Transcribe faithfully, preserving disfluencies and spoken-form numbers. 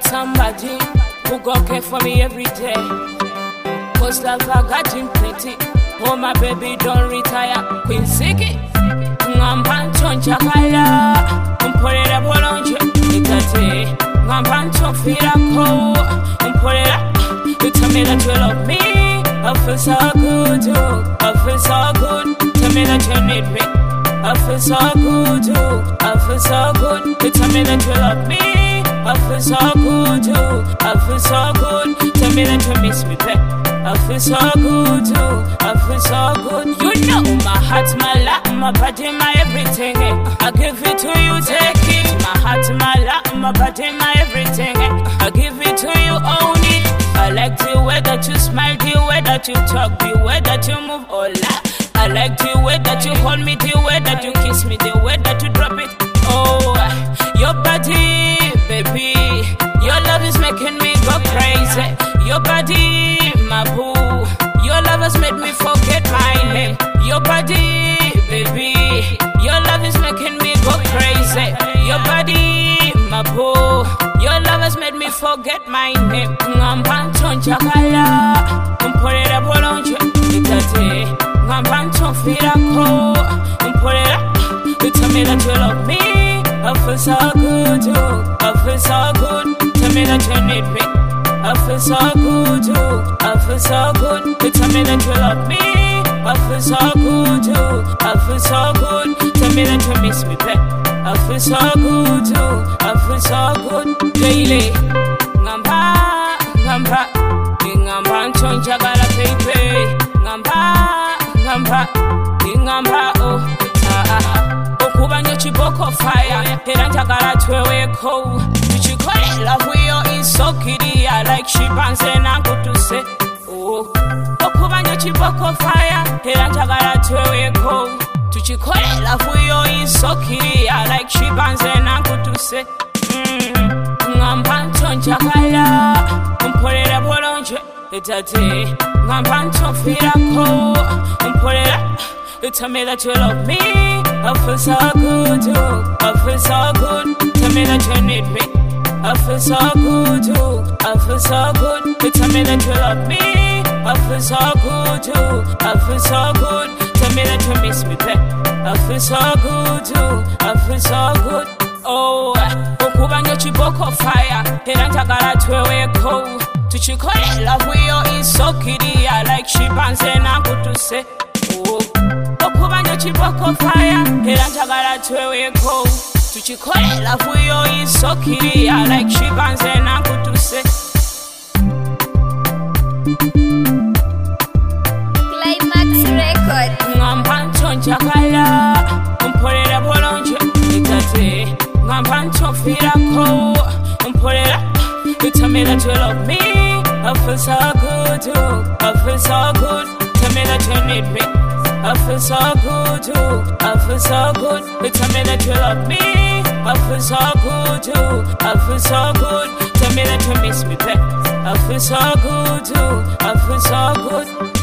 got somebody who gon' care for me every day. Cause love I got him plenty. Oh my baby don't retire. Queen Siki Ngampancho nchakala Mpolera bolonje Itate Ngampancho firako Mpolera You tell me that you love me I feel so good too I feel so good Tell me that you need me I feel so good too I feel so good You tell me that you love me I feel so good too I feel so good Tell me that you miss me babe I feel so good too, I feel so good. You know my heart, my life, my body, my everything. I give it to you, take it. My heart, my life, my body, my everything. I give it to you, own it. I like the way that you smile, the way that you talk, the way that you move, oh la. I like the way that you hold me, the way that you kiss me, the way that you drop it. Oh, your body, baby, your love is making me go crazy. Your body, my boo, your love has made me forget my name. Your body, baby, your love is making me go crazy. Your body, my boo, your love has made me forget my name. Ngampancho nchakala, mpolera bolonje, itate. Ngampancho firako, mpolera. You tell me that you love me, I feel so good too. I feel so good. Tell me that you need me. I feel so good too, I feel so good. You tell me that you love me. I feel so good too, I feel so good. Tell me that you miss me babe. I feel so good too, I feel so good. Daily, ngamba, ngamba, ngamba nchonjagala baby. Ngamba, ngamba, ngamba oh, ah ah. Okuba nyo chiboko fire, era njagala tweweko. Tuchikole love yo is so kitty. I like she bands and I'm good to say. Oh, Okuba nyo chiboko fire, era njagala tweweko. Tuchikole love yo is so kitty. I like she bands and I'm good to say. Ngampancho nchakala, mpolera bolonje, itate. Ngampancho firako, mpolera. You tell me that you love me, I feel so good too, I feel so good. Tell me that you need me, I feel so good too, I feel so good. You tell me that you love me, I feel so good too, I feel so good. Tell me that you miss me babe, I feel so good too, I feel so good. Oh, okuba nyo chiboko fire, era njagala tweweko. Tuchikole love yo is so kitty. I like she bands and I'm good to say. Oh, Okuba nyo chiboko fire, era njagala tweweko. Tuchikole love yo is so kitty. I like she bands and I'm good to say. Climax Record. Ngampancho nchakala, mpolera bolonje, itate. Ngampancho firako, mpolera. You tell me that you love me, I feel so good too, I feel so good. Tell me that you need me, I feel so good too, I feel so good. You tell me that you love me, I feel so good too, I feel so good. Tell me that you miss me babe, I feel so good too, I feel so good.